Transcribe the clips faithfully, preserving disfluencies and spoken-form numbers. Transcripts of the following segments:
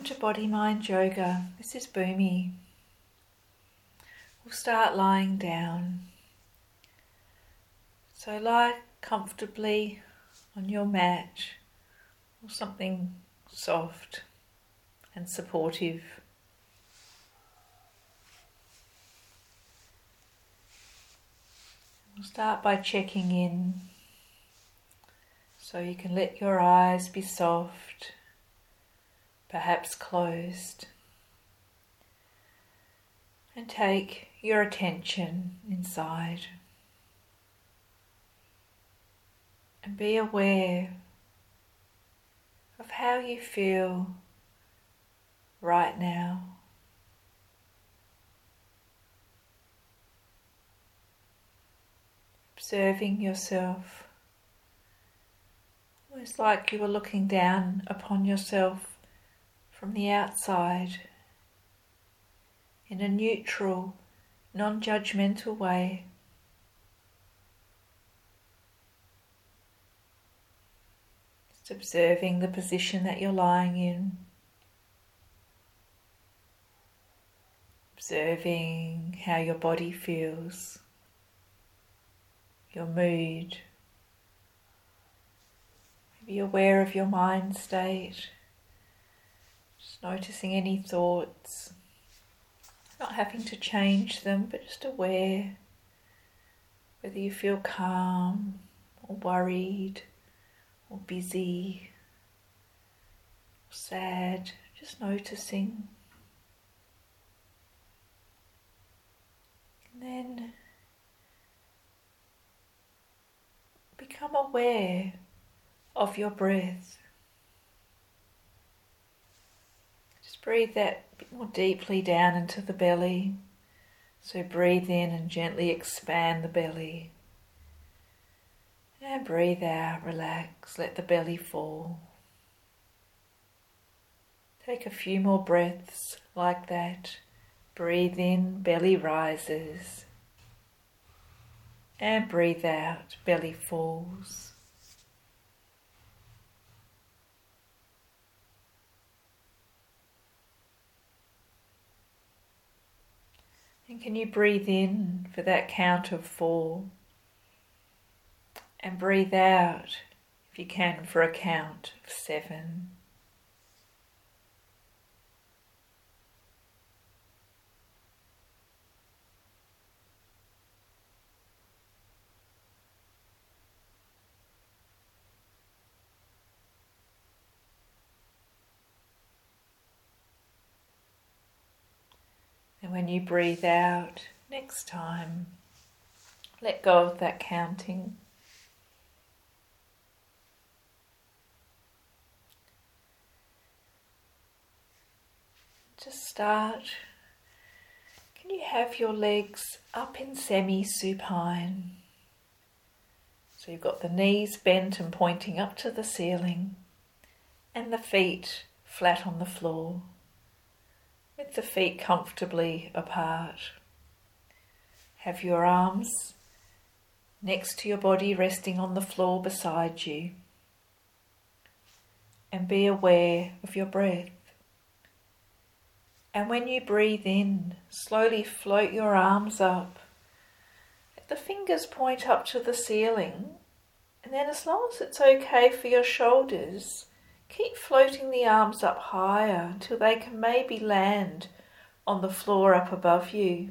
Welcome to Body Mind Yoga. This is Bhumi. We'll start lying down. So lie comfortably on your mat or something soft and supportive. We'll start by checking in. So you can let your eyes be soft, perhaps closed, and take your attention inside and be aware of how you feel right now. Observing yourself. Almost like you were looking down upon yourself from the outside in a neutral, non-judgmental way. Just observing the position that you're lying in. Observing how your body feels, your mood. Be aware of your mind state, just noticing any thoughts, not having to change them, but just aware whether you feel calm or worried or busy or sad, just noticing. And then become aware of your breath. Just breathe that a bit more deeply down into the belly. So breathe in and gently expand the belly. And breathe out, relax, let the belly fall. Take a few more breaths like that. Breathe in, belly rises. And breathe out, belly falls. And can you breathe in for that count of four? And breathe out, if you can, for a count of seven. And when you breathe out next time, let go of that counting. Just start. Can you have your legs up in semi-supine? So you've got the knees bent and pointing up to the ceiling, and the feet flat on the floor, with the feet comfortably apart. Have your arms next to your body resting on the floor beside you. And be aware of your breath. And when you breathe in, slowly float your arms up. Let the fingers point up to the ceiling. And then as long as it's okay for your shoulders, keep floating the arms up higher until they can maybe land on the floor up above you.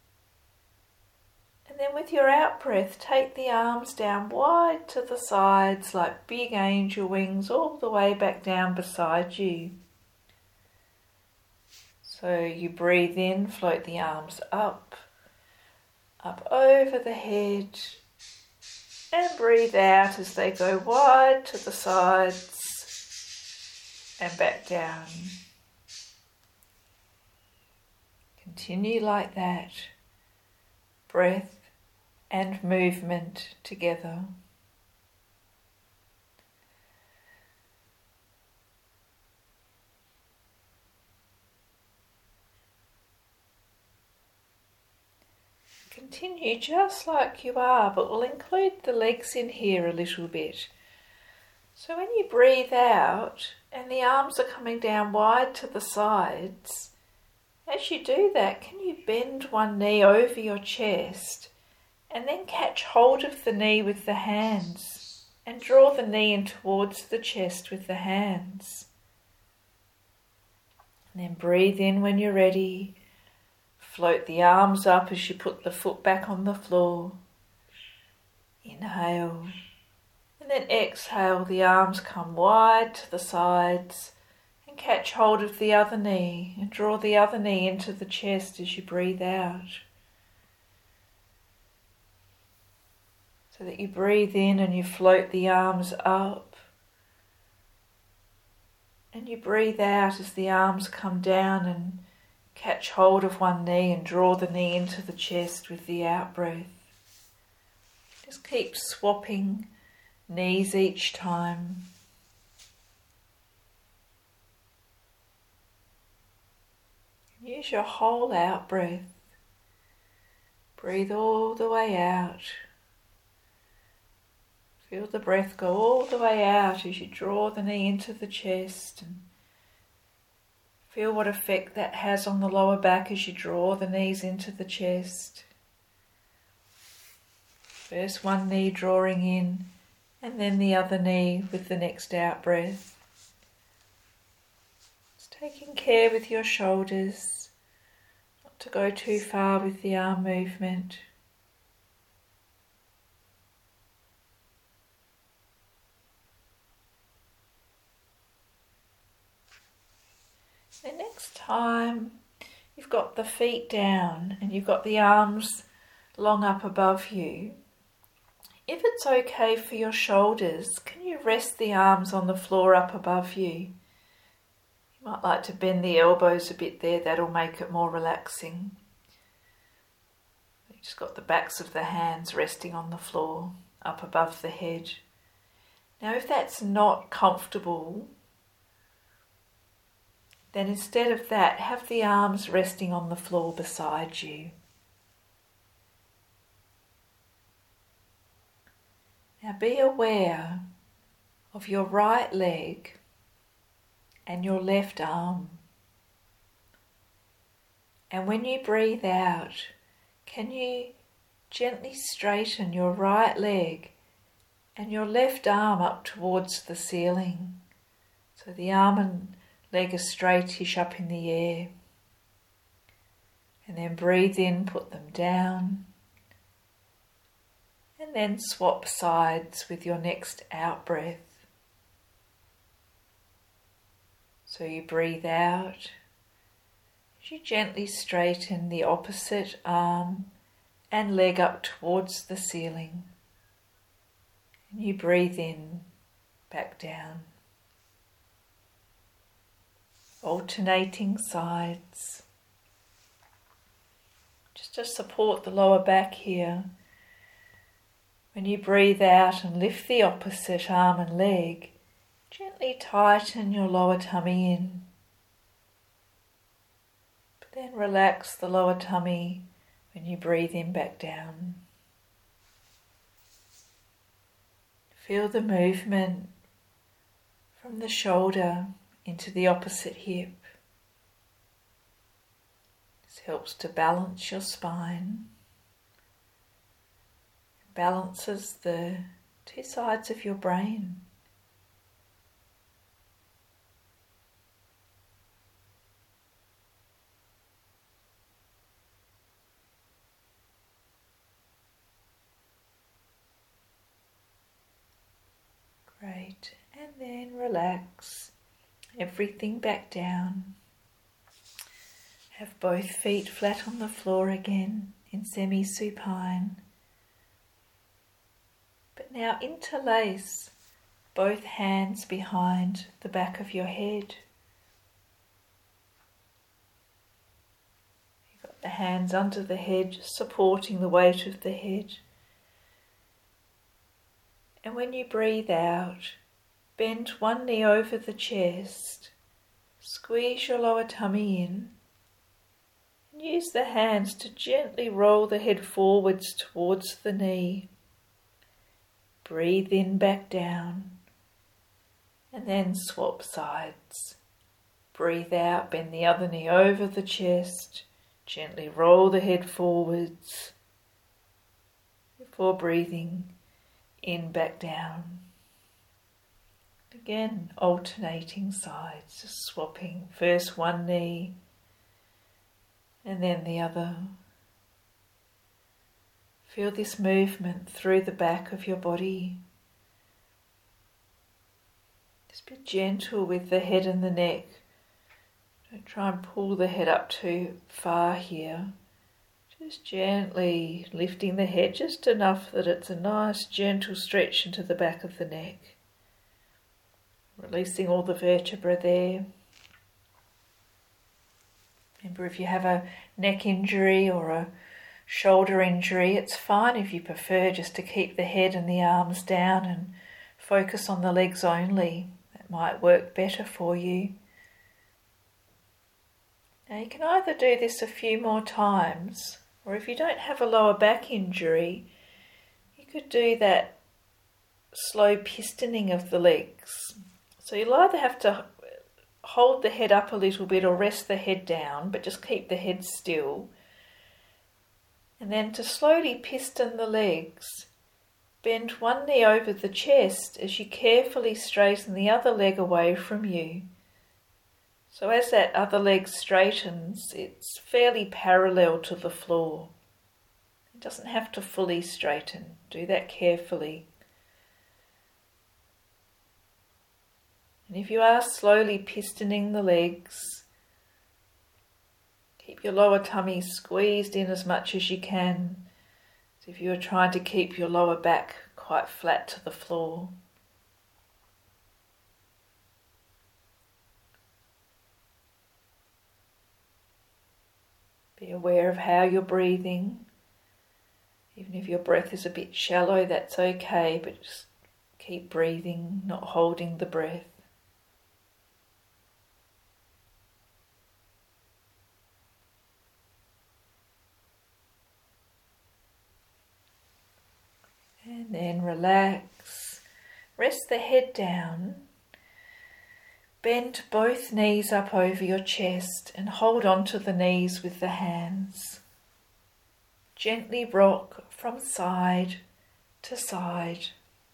And then with your out-breath, take the arms down wide to the sides like big angel wings all the way back down beside you. So you breathe in, float the arms up, up over the head, and breathe out as they go wide to the sides and back down. Continue like that, breath and movement together. Continue just like you are, but we'll include the legs in here a little bit. So when you breathe out and the arms are coming down wide to the sides, as you do that, can you bend one knee over your chest and then catch hold of the knee with the hands and draw the knee in towards the chest with the hands. And then breathe in when you're ready. Float the arms up as you put the foot back on the floor. Inhale. And then exhale, the arms come wide to the sides and catch hold of the other knee and draw the other knee into the chest as you breathe out. So that you breathe in and you float the arms up. And you breathe out as the arms come down and catch hold of one knee and draw the knee into the chest with the out-breath. Just keep swapping knees each time. Use your whole out-breath. Breathe all the way out. Feel the breath go all the way out as you draw the knee into the chest, and feel what effect that has on the lower back as you draw the knees into the chest. First one knee drawing in, and then the other knee with the next out breath. Just taking care with your shoulders, not to go too far with the arm movement. The next time you've got the feet down and you've got the arms long up above you, if it's okay for your shoulders, can you rest the arms on the floor up above you? You might like to bend the elbows a bit there, that'll make it more relaxing. You've just got the backs of the hands resting on the floor up above the head. Now if that's not comfortable, then instead of that, have the arms resting on the floor beside you. Now be aware of your right leg and your left arm. And when you breathe out, can you gently straighten your right leg and your left arm up towards the ceiling? So the arm and leg are straightish up in the air. And then breathe in, put them down. And then swap sides with your next out breath. So you breathe out. You gently straighten the opposite arm and leg up towards the ceiling. And you breathe in, back down. Alternating sides. Just to support the lower back here. When you breathe out and lift the opposite arm and leg, gently tighten your lower tummy in. But then relax the lower tummy when you breathe in back down. Feel the movement from the shoulder into the opposite hip. This helps to balance your spine. Balances the two sides of your brain. Great. And then relax everything back down. Have both feet flat on the floor again in semi-supine. But now interlace both hands behind the back of your head. You've got the hands under the head, supporting the weight of the head. And when you breathe out, bend one knee over the chest, squeeze your lower tummy in, and use the hands to gently roll the head forwards towards the knee. Breathe in back down And then swap sides. Breathe out, bend the other knee over the chest. Gently roll the head forwards before breathing in, back down. Again, alternating sides, just swapping first one knee and then the other. Feel this movement through the back of your body. Just be gentle with the head and the neck. Don't try and pull the head up too far here. Just gently lifting the head just enough that it's a nice gentle stretch into the back of the neck. Releasing all the vertebra there. Remember, if you have a neck injury or a shoulder injury, it's fine if you prefer just to keep the head and the arms down and focus on the legs only. That might work better for you. Now you can either do this a few more times, or if you don't have a lower back injury, you could do that slow pistoning of the legs. So you'll either have to hold the head up a little bit or rest the head down, but just keep the head still. And then to slowly piston the legs, bend one knee over the chest as you carefully straighten the other leg away from you. So as that other leg straightens, it's fairly parallel to the floor. It doesn't have to fully straighten. Do that carefully. And if you are slowly pistoning the legs, keep your lower tummy squeezed in as much as you can, as if you were trying to keep your lower back quite flat to the floor. Be aware of how you're breathing. Even if your breath is a bit shallow, that's okay, but just keep breathing, not holding the breath. And then relax. Rest the head down. Bend both knees up over your chest and hold on to the knees with the hands. Gently rock from side to side.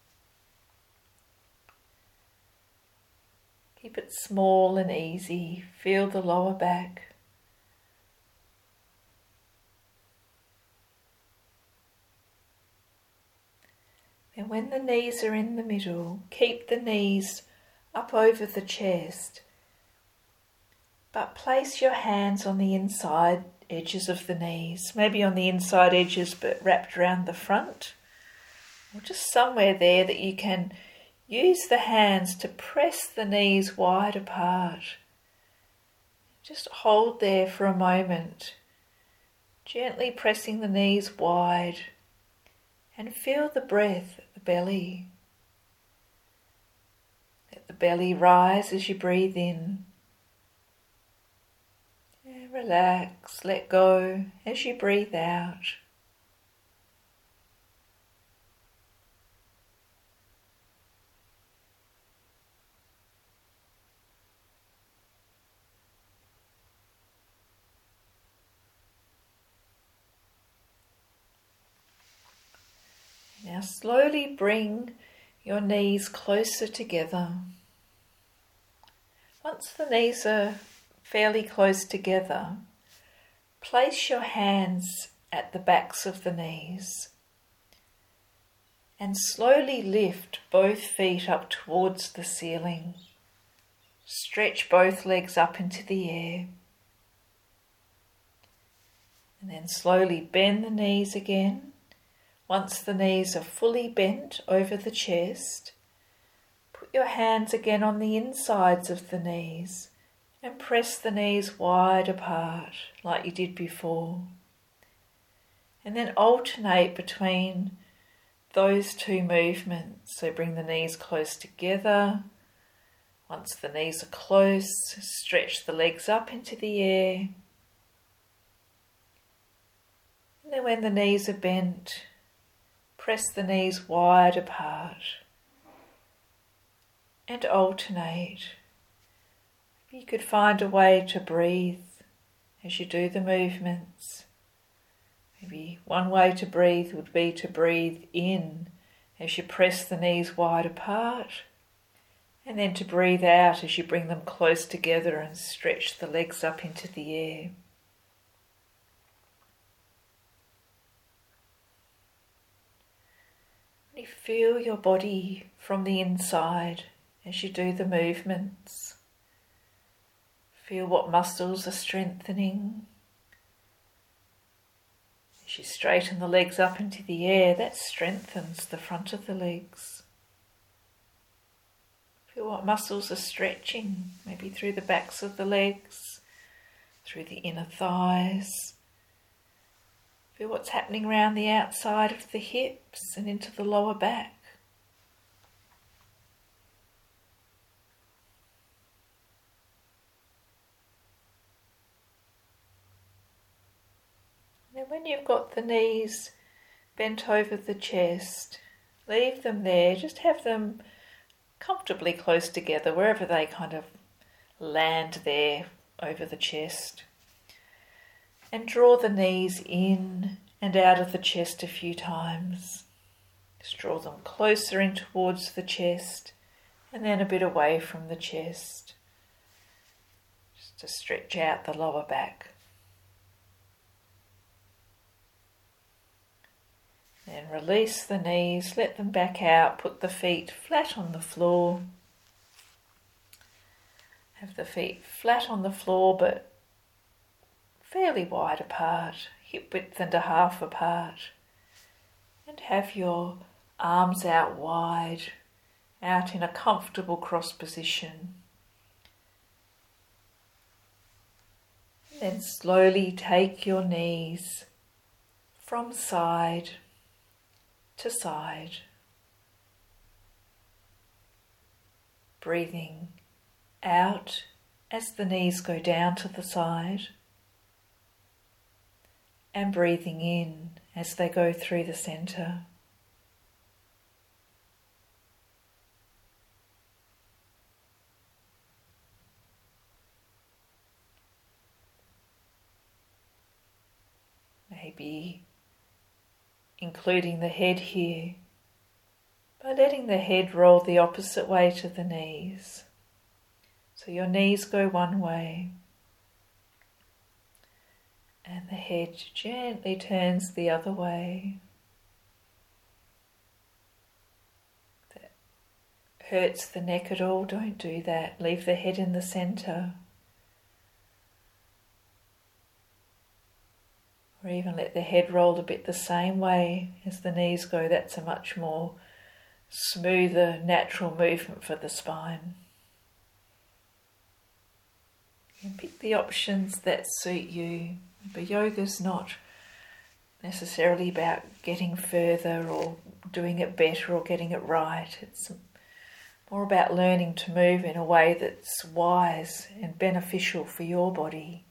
Keep it small and easy. Feel the lower back. And when the knees are in the middle, keep the knees up over the chest, but place your hands on the inside edges of the knees, maybe on the inside edges but wrapped around the front, or just somewhere there that you can use the hands to press the knees wide apart. Just hold there for a moment, gently pressing the knees wide, and feel the breath at the belly. Let the belly rise as you breathe in. And relax, let go as you breathe out. Now slowly bring your knees closer together. Once the knees are fairly close together, place your hands at the backs of the knees and slowly lift both feet up towards the ceiling. Stretch both legs up into the air. And then slowly bend the knees again. Once the knees are fully bent over the chest, put your hands again on the insides of the knees and press the knees wide apart like you did before. And then alternate between those two movements. So bring the knees close together. Once the knees are close, stretch the legs up into the air. And then when the knees are bent, press the knees wide apart. and alternate. You could find a way to breathe as you do the movements. Maybe one way to breathe would be to breathe in as you press the knees wide apart, and then to breathe out as you bring them close together and stretch the legs up into the air. You feel your body from the inside as you do the movements. Feel what muscles are strengthening. As you straighten the legs up into the air, that strengthens the front of the legs. Feel what muscles are stretching, maybe through the backs of the legs, through the inner thighs. Feel what's happening around the outside of the hips and into the lower back. Then when you've got the knees bent over the chest, leave them there. Just have them comfortably close together, wherever they kind of land there over the chest. And draw the knees in and out of the chest a few times. Just draw them closer in towards the chest and then a bit away from the chest. Just to stretch out the lower back. Then release the knees, let them back out, put the feet flat on the floor. Have the feet flat on the floor but fairly wide apart, hip width and a half apart. And have your arms out wide, out in a comfortable cross position. Then slowly take your knees from side to side, breathing out as the knees go down to the side and breathing in as they go through the centre. Maybe including the head here, by letting the head roll the opposite way to the knees. So your knees go one way and the head gently turns the other way. If that hurts the neck at all, don't do that. Leave the head in the centre. Or even let the head roll a bit the same way as the knees go. That's a much more smoother, natural movement for the spine. And pick the options that suit you. But yoga's not necessarily about getting further or doing it better or getting it right. It's more about learning to move in a way that's wise and beneficial for your body.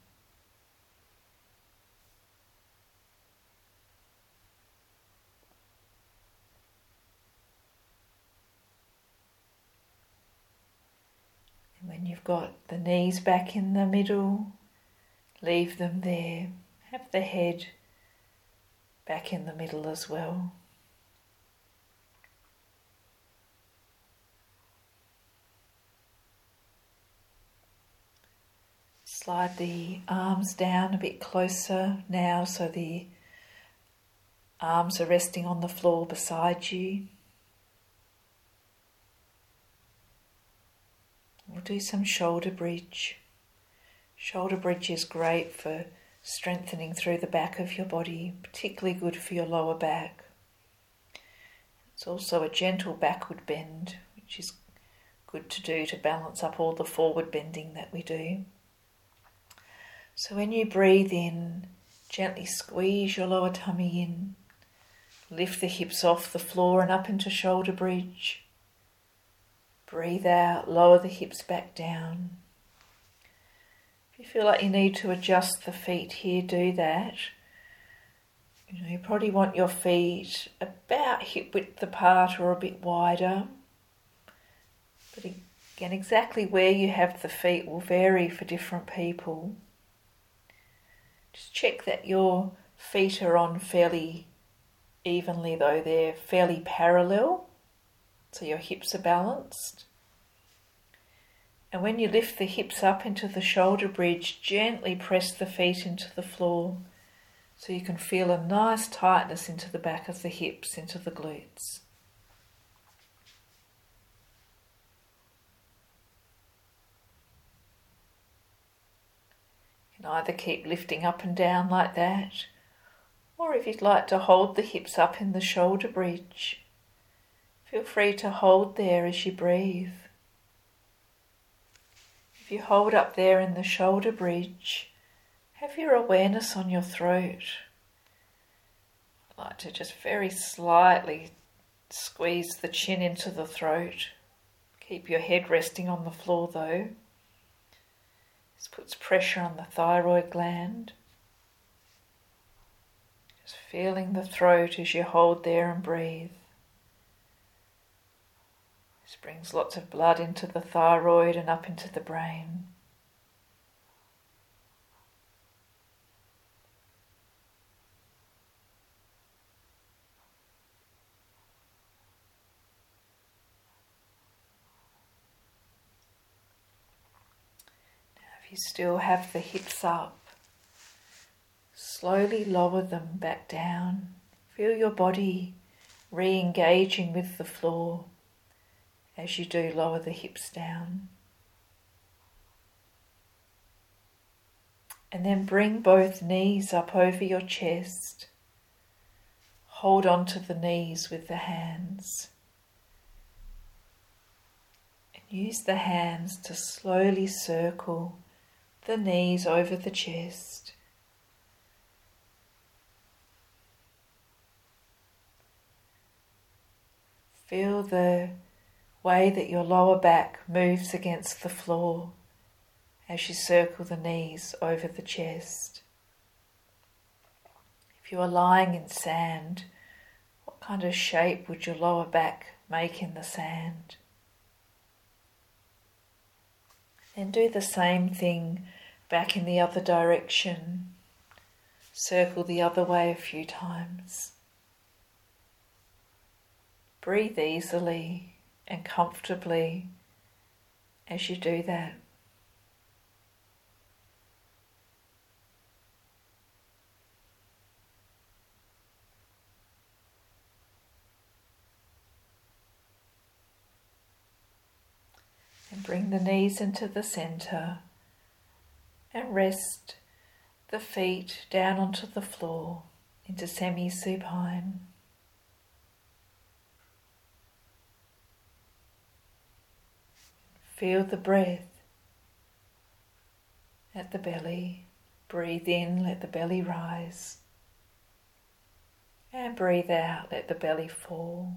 When you've got the knees back in the middle, leave them there. Have the head back in the middle as well. Slide the arms down a bit closer now so the arms are resting on the floor beside you. We'll do some shoulder bridge. Shoulder bridge is great for strengthening through the back of your body, particularly good for your lower back. It's also a gentle backward bend, which is good to do to balance up all the forward bending that we do. So when you breathe in, gently squeeze your lower tummy in, lift the hips off the floor and up into shoulder bridge. Breathe out, lower the hips back down. If you feel like you need to adjust the feet here, do that. You know, you probably want your feet about hip width apart or a bit wider. But again, exactly where you have the feet will vary for different people. Just check that your feet are on fairly evenly, though they're fairly parallel, so your hips are balanced. And when you lift the hips up into the shoulder bridge, gently press the feet into the floor so you can feel a nice tightness into the back of the hips, into the glutes. You can either keep lifting up and down like that, or if you'd like to hold the hips up in the shoulder bridge, feel free to hold there as you breathe. If you hold up there in the shoulder bridge, have your awareness on your throat. I'd like to just very slightly squeeze the chin into the throat. Keep your head resting on the floor though. This puts pressure on the thyroid gland. Just feeling the throat as you hold there and breathe. This brings lots of blood into the thyroid and up into the brain. Now, if you still have the hips up, slowly lower them back down. Feel your body re-engaging with the floor as you do lower the hips down. And then bring both knees up over your chest. Hold on to the knees with the hands. And use the hands to slowly circle the knees over the chest. Feel the way that your lower back moves against the floor as you circle the knees over the chest. If you are lying in sand, what kind of shape would your lower back make in the sand? Then do the same thing back in the other direction. Circle the other way a few times. Breathe easily and comfortably as you do that. And bring the knees into the center and rest the feet down onto the floor into semi-supine. Feel the breath at the belly. Breathe in, let the belly rise. And breathe out, let the belly fall.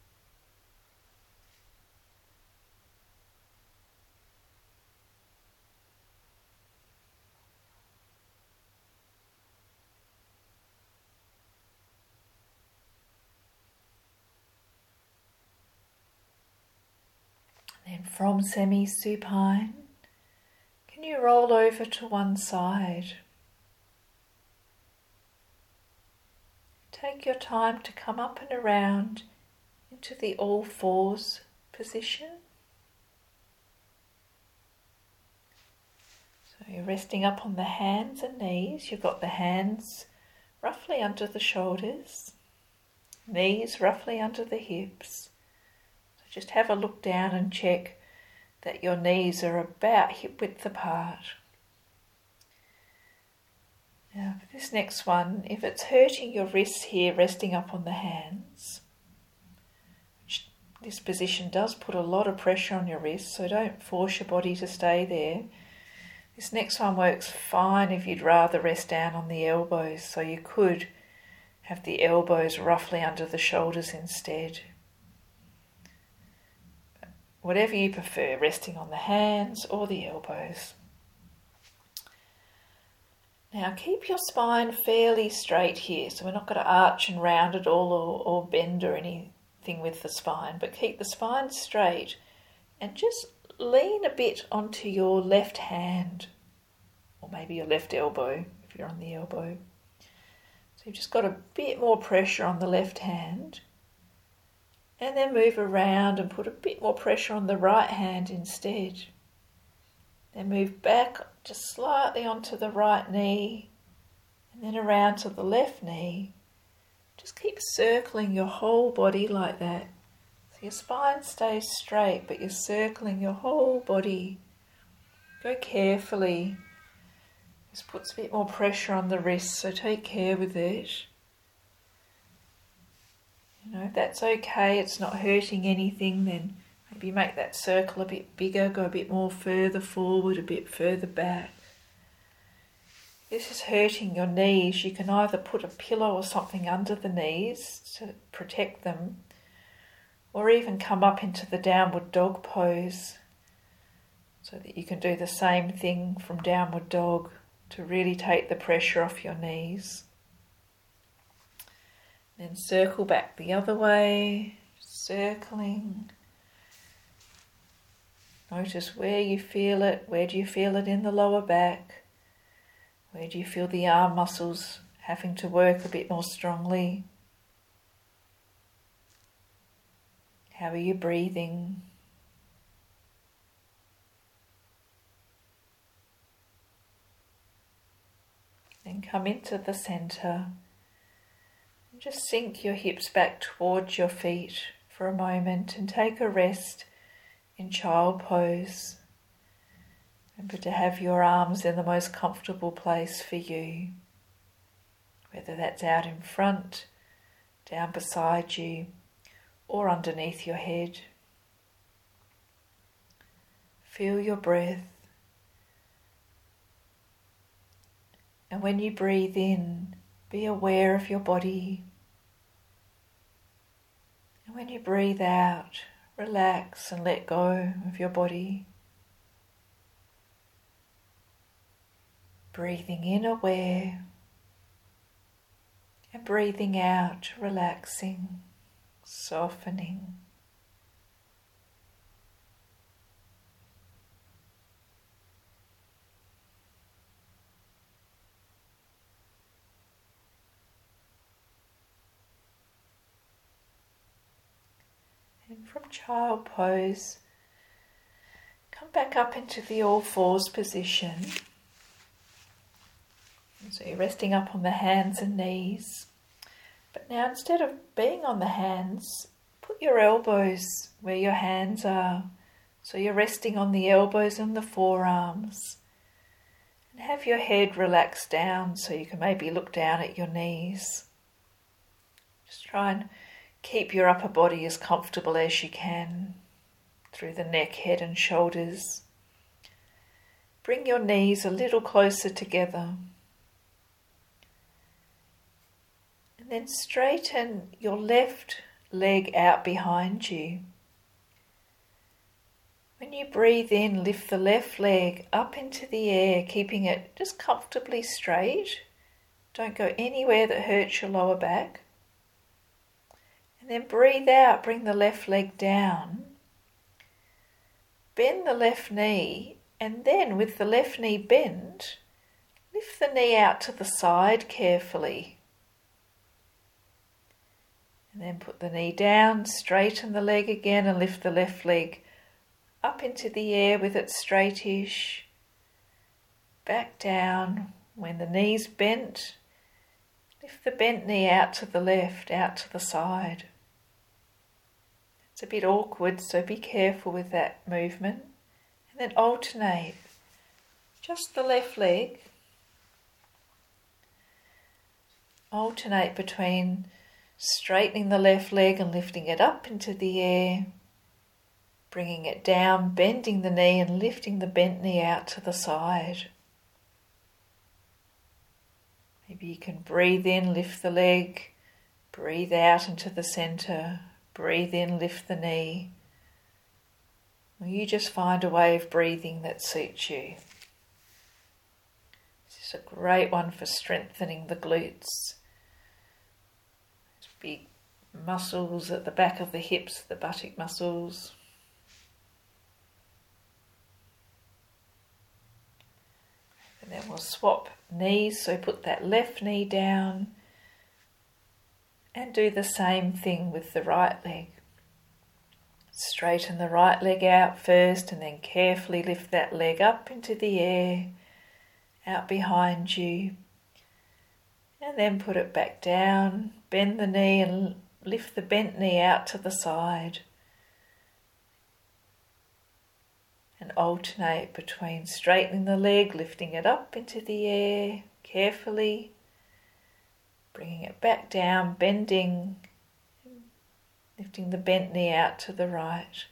Then from semi-supine, can you roll over to one side? Take your time to come up and around into the all fours position. So you're resting up on the hands and knees. You've got the hands roughly under the shoulders, knees roughly under the hips. Just have a look down and check that your knees are about hip width apart. Now for this next one, if it's hurting your wrists here resting up on the hands, which this position does put a lot of pressure on your wrists, so don't force your body to stay there. This next one works fine if you'd rather rest down on the elbows, so you could have the elbows roughly under the shoulders instead. Whatever you prefer, resting on the hands or the elbows. Now keep your spine fairly straight here, so we're not going to arch and round at all or, or bend or anything with the spine, but keep the spine straight and just lean a bit onto your left hand, or maybe your left elbow if you're on the elbow. So you've just got a bit more pressure on the left hand, and then move around and put a bit more pressure on the right hand instead. Then move back just slightly onto the right knee, and then around to the left knee. Just keep circling your whole body like that. So your spine stays straight, but you're circling your whole body. Go carefully. This puts a bit more pressure on the wrists, so take care with it. You know, if that's okay, it's not hurting anything, then maybe make that circle a bit bigger, go a bit more further forward, a bit further back. If this is hurting your knees, you can either put a pillow or something under the knees to protect them, or even come up into the downward dog pose so that you can do the same thing from downward dog to really take the pressure off your knees. Then circle back the other way, circling. Notice where you feel it. Where do you feel it in the lower back? Where do you feel the arm muscles having to work a bit more strongly? How are you breathing? Then come into the centre and just sink your hips back towards your feet for a moment and take a rest in child pose. Remember to have your arms in the most comfortable place for you, whether that's out in front, down beside you, or underneath your head. Feel your breath. And when you breathe in, be aware of your body. And when you breathe out, relax and let go of your body. Breathing in aware, and breathing out relaxing, softening. And from child pose, come back up into the all fours position. And so you're resting up on the hands and knees. But now instead of being on the hands, put your elbows where your hands are. So you're resting on the elbows and the forearms. And have your head relaxed down so you can maybe look down at your knees. Just try and keep your upper body as comfortable as you can through the neck, head and shoulders. Bring your knees a little closer together. And then straighten your left leg out behind you. When you breathe in, lift the left leg up into the air, keeping it just comfortably straight. Don't go anywhere that hurts your lower back. And then breathe out, bring the left leg down. Bend the left knee, and then with the left knee bent, lift the knee out to the side carefully. And then put the knee down, straighten the leg again and lift the left leg up into the air with it straightish. Back down. When the knee's bent, lift the bent knee out to the left, out to the side. It's a bit awkward, so be careful with that movement. And then alternate. Just the left leg. Alternate between straightening the left leg and lifting it up into the air, bringing it down, bending the knee and lifting the bent knee out to the side. Maybe you can breathe in, lift the leg, breathe out into the centre, breathe in, lift the knee. Or you just find a way of breathing that suits you. This is a great one for strengthening the glutes. Big muscles at the back of the hips, the buttock muscles. We'll swap knees, so put that left knee down and do the same thing with the right leg. Straighten the right leg out first and then carefully lift that leg up into the air, out behind you. And then put it back down, bend the knee and lift the bent knee out to the side. And alternate between straightening the leg, lifting it up into the air carefully, bringing it back down, bending, lifting the bent knee out to the right.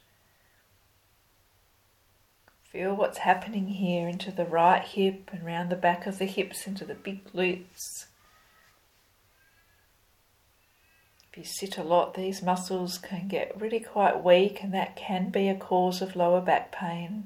Feel what's happening here into the right hip and round the back of the hips into the big glutes. If you sit a lot, these muscles can get really quite weak, and that can be a cause of lower back pain.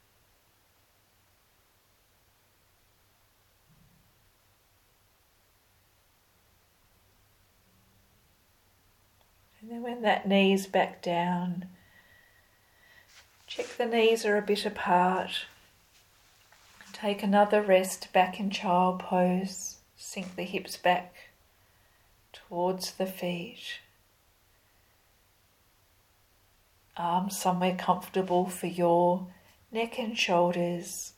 And then when that knee is back down, check the knees are a bit apart. Take another rest back in child pose. Sink the hips back towards the feet. Arms somewhere comfortable for your neck and shoulders.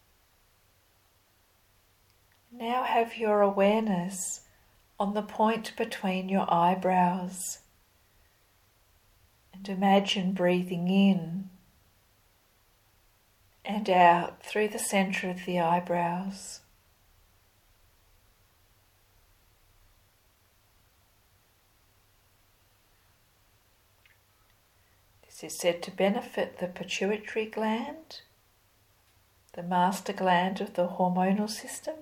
Now have your awareness on the point between your eyebrows. And imagine breathing in and out through the centre of the eyebrows. This is said to benefit the pituitary gland, the master gland of the hormonal system.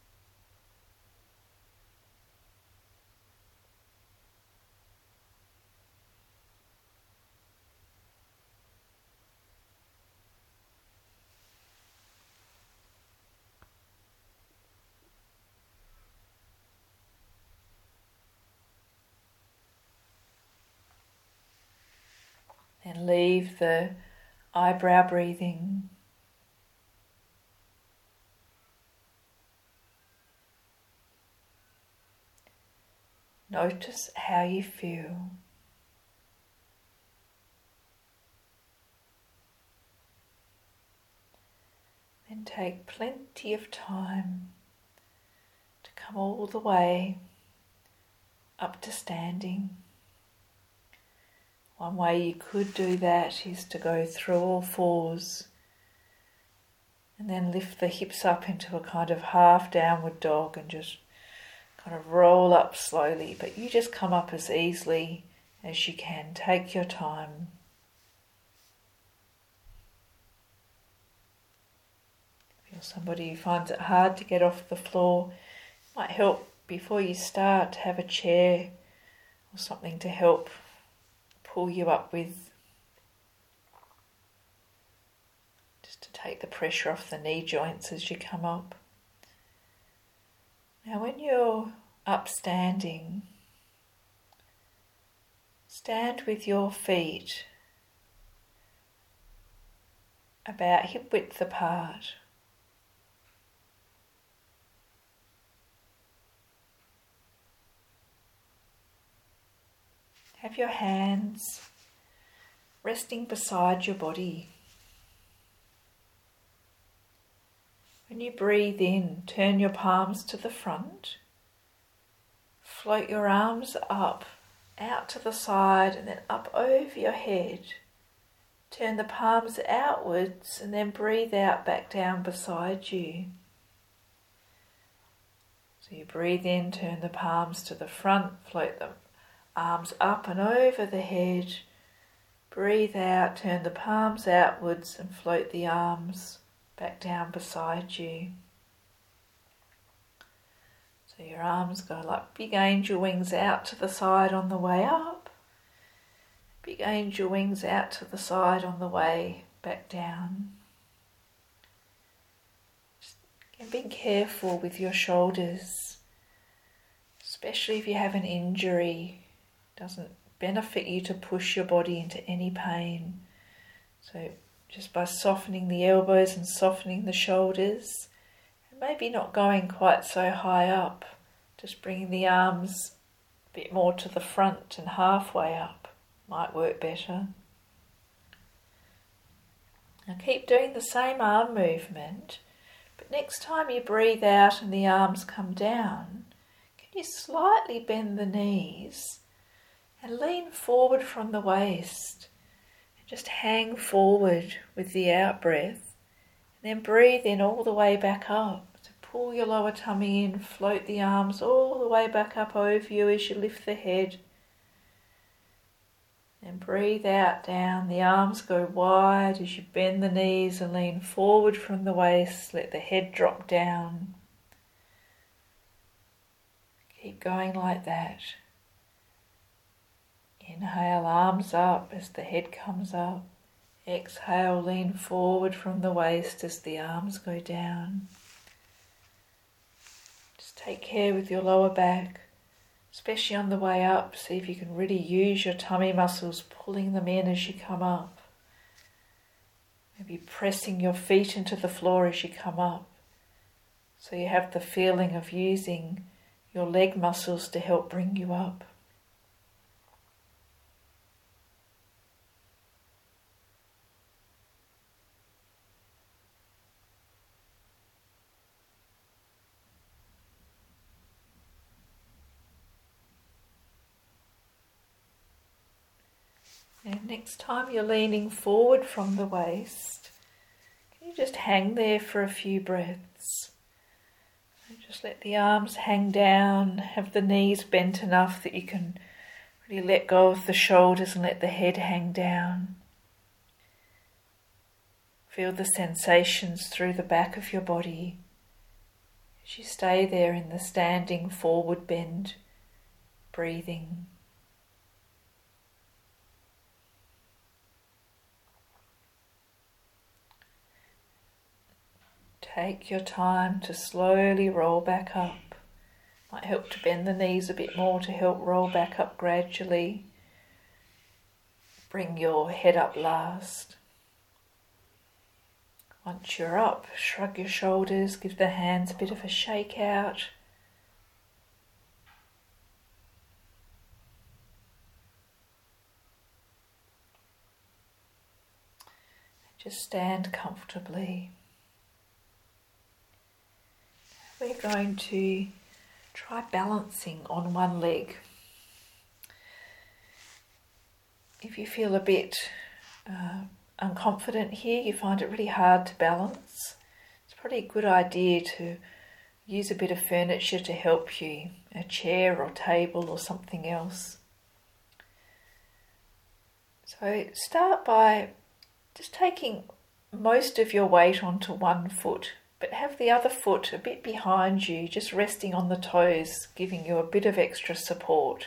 And leave the eyebrow breathing. Notice how you feel. Then take plenty of time to come all the way up to standing. One way you could do that is to go through all fours and then lift the hips up into a kind of half downward dog and just kind of roll up slowly, but you just come up as easily as you can. Take your time. If you're somebody who finds it hard to get off the floor, it might help before you start to have a chair or something to help pull you up with, just to take the pressure off the knee joints as you come up. Now when you're up standing, stand with your feet about hip width apart. Have your hands resting beside your body. When you breathe in, turn your palms to the front. Float your arms up, out to the side and then up over your head. Turn the palms outwards and then breathe out back down beside you. So you breathe in, turn the palms to the front, float them arms up and over the head. Breathe out, turn the palms outwards and float the arms back down beside you. So your arms go like big angel wings out to the side on the way up. Big angel wings out to the side on the way back down. Just and be careful with your shoulders, especially if you have an injury. It doesn't benefit you to push your body into any pain. So just by softening the elbows and softening the shoulders, Maybe not going quite so high up, just bringing the arms a bit more to the front and halfway up might work better. Now keep doing the same arm movement, but next time you breathe out and the arms come down, can you slightly bend the knees and lean forward from the waist and just hang forward with the out breath, and then breathe in all the way back up. So pull your lower tummy in, float the arms all the way back up over you as you lift the head. And breathe out down, the arms go wide as you bend the knees and lean forward from the waist, let the head drop down. Keep going like that. Inhale, arms up as the head comes up. Exhale, lean forward from the waist as the arms go down. Just take care with your lower back, especially on the way up. See if you can really use your tummy muscles, pulling them in as you come up. Maybe pressing your feet into the floor as you come up, so you have the feeling of using your leg muscles to help bring you up. And next time you're leaning forward from the waist, can you just hang there for a few breaths? And just let the arms hang down, have the knees bent enough that you can really let go of the shoulders and let the head hang down. Feel the sensations through the back of your body as you stay there in the standing forward bend, breathing. Take your time to slowly roll back up. Might help to bend the knees a bit more to help roll back up gradually. Bring your head up last. Once you're up, shrug your shoulders, give the hands a bit of a shake out. Just stand comfortably. We're going to try balancing on one leg. If you feel a bit uh, unconfident here, you find it really hard to balance, it's probably a good idea to use a bit of furniture to help you, a chair or table or something else. So start by just taking most of your weight onto one foot, but have the other foot a bit behind you, just resting on the toes, giving you a bit of extra support.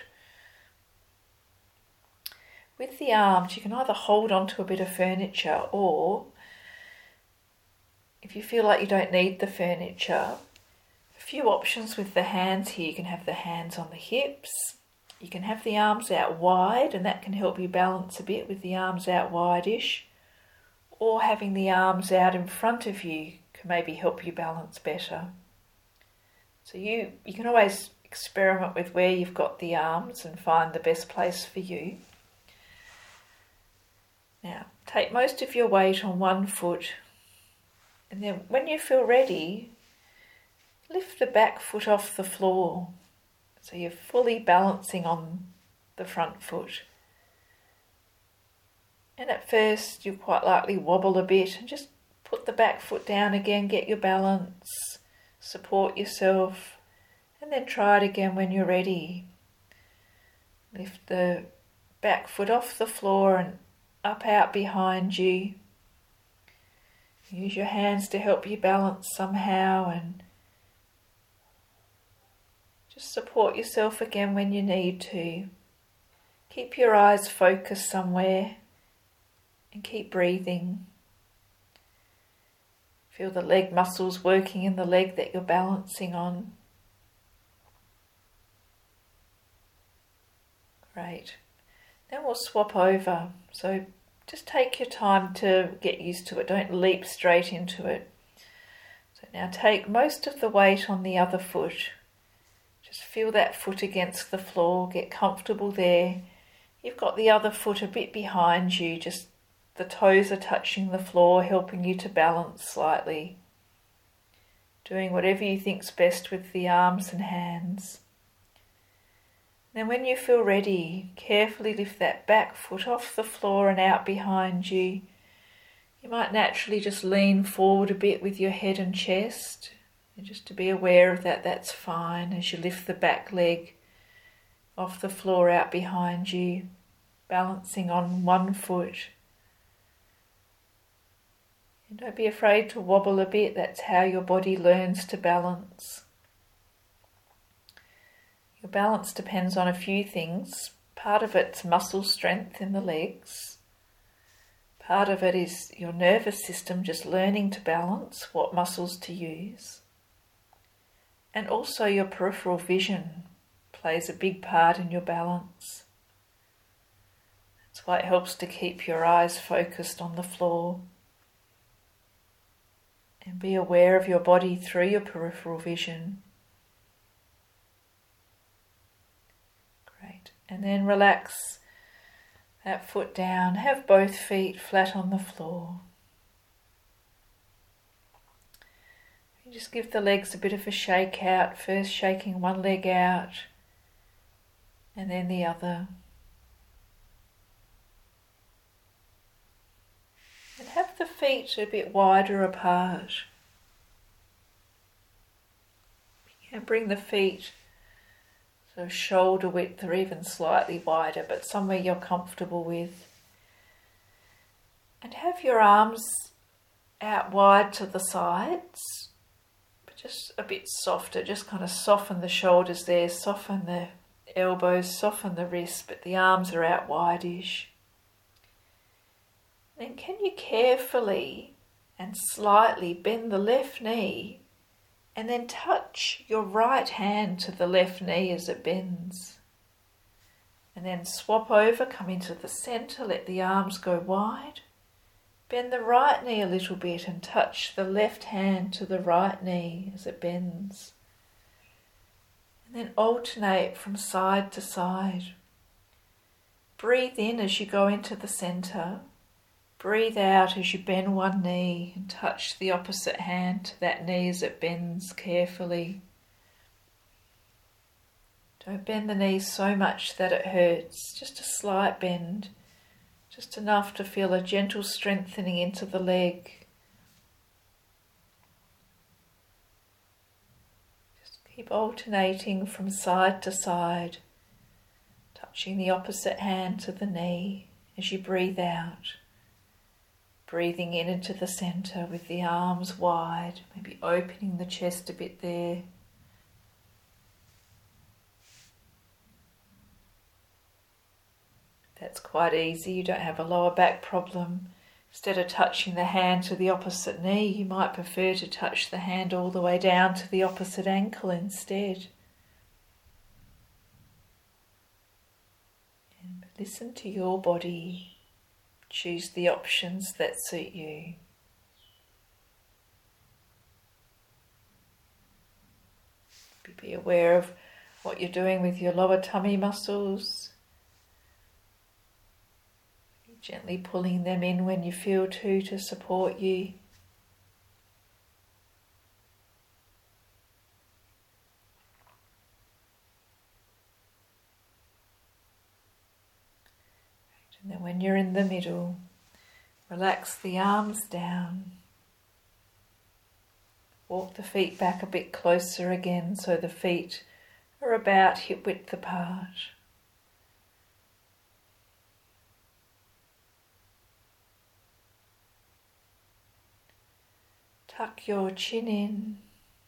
With the arms, you can either hold onto a bit of furniture, or if you feel like you don't need the furniture, a few options with the hands here. You can have the hands on the hips, you can have the arms out wide, and that can help you balance a bit with the arms out wide-ish, or having the arms out in front of you can maybe help you balance better. So you, you can always experiment with where you've got the arms and find the best place for you. Now, take most of your weight on one foot, and then when you feel ready, lift the back foot off the floor so you're fully balancing on the front foot. And at first you'll quite likely wobble a bit, and just put the back foot down again, get your balance, support yourself, and then try it again when you're ready. Lift the back foot off the floor and up out behind you. Use your hands to help you balance somehow, and just support yourself again when you need to. Keep your eyes focused somewhere and keep breathing. Feel the leg muscles working in the leg that you're balancing on. Great. Then we'll swap over. So just take your time to get used to it. Don't leap straight into it. So Now take most of the weight on the other foot. Just feel that foot against the floor, get comfortable there. You've got the other foot a bit behind you, just the toes are touching the floor, helping you to balance slightly. Doing whatever you think's best with the arms and hands. Then when you feel ready, carefully lift that back foot off the floor and out behind you. You might naturally just lean forward a bit with your head and chest. And just to be aware of that, that's fine as you lift the back leg off the floor out behind you, balancing on one foot. And don't be afraid to wobble a bit, that's how your body learns to balance. Your balance depends on a few things. Part of it's muscle strength in the legs. Part of it is your nervous system just learning to balance, what muscles to use. And also your peripheral vision plays a big part in your balance. That's why it helps to keep your eyes focused on the floor. And be aware of your body through your peripheral vision. Great. And then relax that foot down. Have both feet flat on the floor. You just give the legs a bit of a shake out. First shaking one leg out and then the other. And have the feet a bit wider apart. And bring the feet so shoulder width or even slightly wider, but somewhere you're comfortable with. And have your arms out wide to the sides, but just a bit softer. Just kind of soften the shoulders there, soften the elbows, soften the wrists, but the arms are out wide-ish. Then can you carefully and slightly bend the left knee and then touch your right hand to the left knee as it bends. And then swap over, come into the centre, let the arms go wide. Bend the right knee a little bit and touch the left hand to the right knee as it bends. And then alternate from side to side. Breathe in as you go into the centre. Breathe out as you bend one knee and touch the opposite hand to that knee as it bends carefully. Don't bend the knee so much that it hurts, just a slight bend, just enough to feel a gentle strengthening into the leg. Just keep alternating from side to side, touching the opposite hand to the knee as you breathe out. Breathing in into the centre with the arms wide, maybe opening the chest a bit there. That's quite easy, you don't have a lower back problem. Instead of touching the hand to the opposite knee, you might prefer to touch the hand all the way down to the opposite ankle instead. And listen to your body. Choose the options that suit you. Be aware of what you're doing with your lower tummy muscles. Gently pulling them in when you feel to to support you. And then when you're in the middle, relax the arms down. Walk the feet back a bit closer again so the feet are about hip width apart. Tuck your chin in.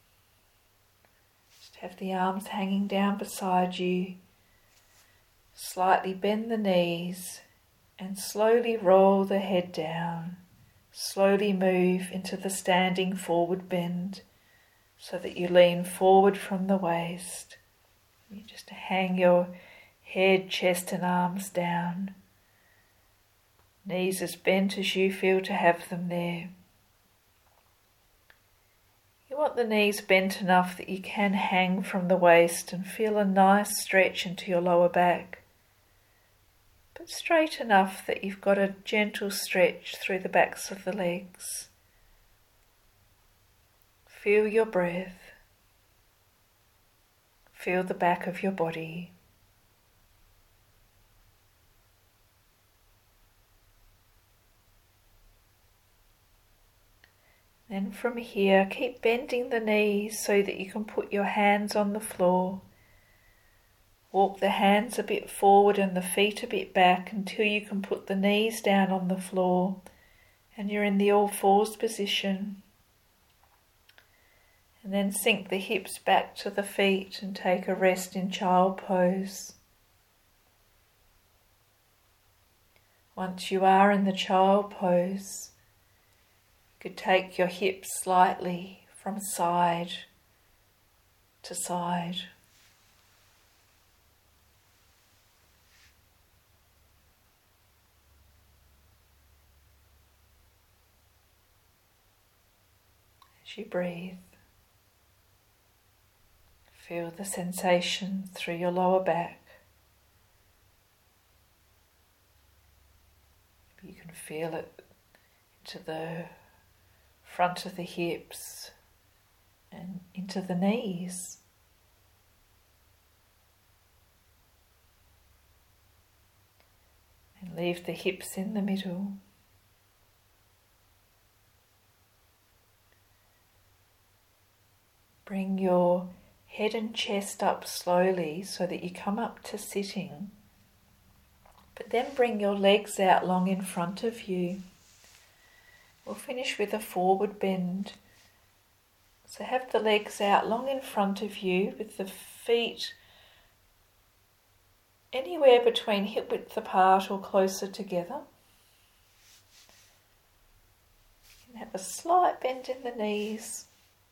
Just have the arms hanging down beside you. Slightly bend the knees and slowly roll the head down. Slowly move into the standing forward bend so that you lean forward from the waist. You just hang your head, chest and arms down. Knees as bent as you feel to have them there. You want the knees bent enough that you can hang from the waist and feel a nice stretch into your lower back, but straight enough that you've got a gentle stretch through the backs of the legs. Feel your breath. Feel the back of your body. Then from here, keep bending the knees so that you can put your hands on the floor. Walk the hands a bit forward and the feet a bit back until you can put the knees down on the floor and you're in the all fours position. And then sink the hips back to the feet and take a rest in child pose. Once you are in the child pose, you could take your hips slightly from side to side. As you breathe, feel the sensation through your lower back. You can feel it into the front of the hips and into the knees. And leave the hips in the middle. Bring your head and chest up slowly so that you come up to sitting. But then bring your legs out long in front of you. We'll finish with a forward bend. So have the legs out long in front of you with the feet anywhere between hip width apart or closer together. You can have a slight bend in the knees.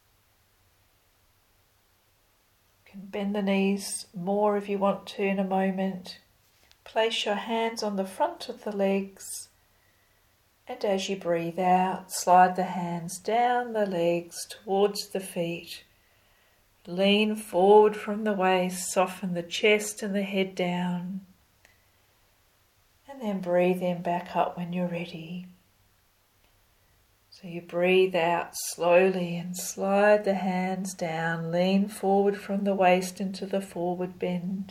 You can bend the knees more if you want to in a moment. Place your hands on the front of the legs. And as you breathe out, slide the hands down the legs towards the feet. Lean forward from the waist, soften the chest and the head down. And then breathe in back up when you're ready. So you breathe out slowly and slide the hands down, lean forward from the waist into the forward bend.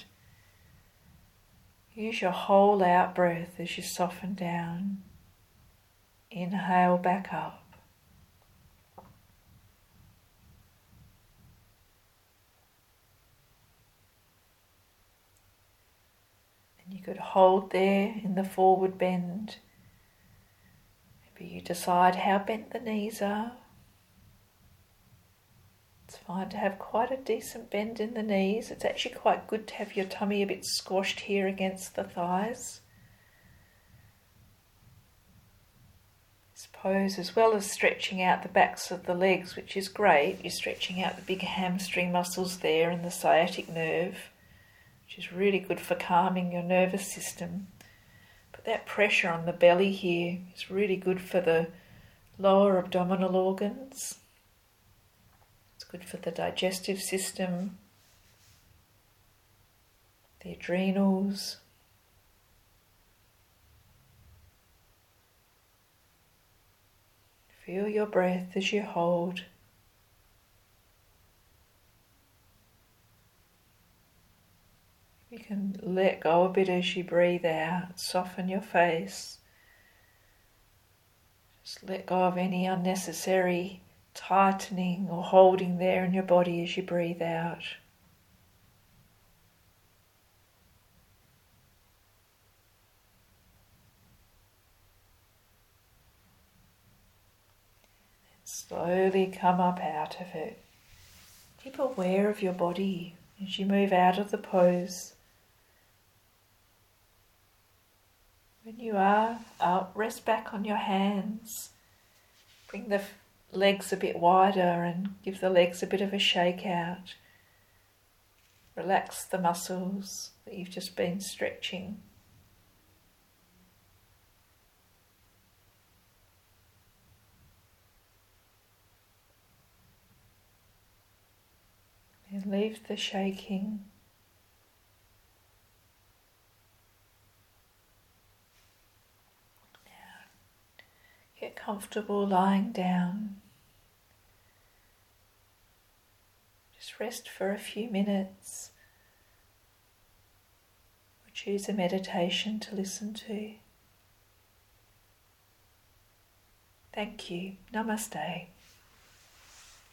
Use your whole out breath as you soften down. Inhale back up. And you could hold there in the forward bend. Maybe you decide how bent the knees are. It's fine to have quite a decent bend in the knees. It's actually quite good to have your tummy a bit squashed here against the thighs. Pose, as well as stretching out the backs of the legs, which is great. You're stretching out the big hamstring muscles there and the sciatic nerve, which is really good for calming your nervous system. But that pressure on the belly here is really good for the lower abdominal organs. It's good for the digestive system, the adrenals. Feel your breath as you hold. You can let go a bit as you breathe out. Soften your face. Just let go of any unnecessary tightening or holding there in your body as you breathe out. Slowly come up out of it. Keep aware of your body as you move out of the pose. When you are up, rest back on your hands. Bring the legs a bit wider and give the legs a bit of a shake out. Relax the muscles that you've just been stretching. And leave the shaking. Now, get comfortable lying down. Just rest for a few minutes. Or choose a meditation to listen to. Thank you. Namaste.